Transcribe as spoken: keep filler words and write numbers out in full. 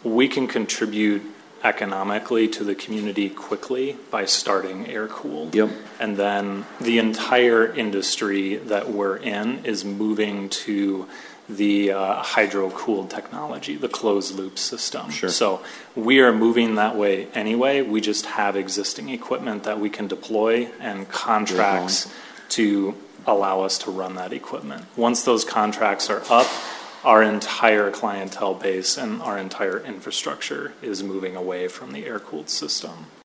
we can contribute economically to the community quickly by starting air-cooled. Yep. And then the entire industry that we're in is moving to the uh, hydro-cooled technology, the closed-loop system. Sure. So we are moving that way anyway. We just have existing equipment that we can deploy and contracts to allow us to run that equipment. Once those contracts are up, our entire clientele base and our entire infrastructure is moving away from the air-cooled system.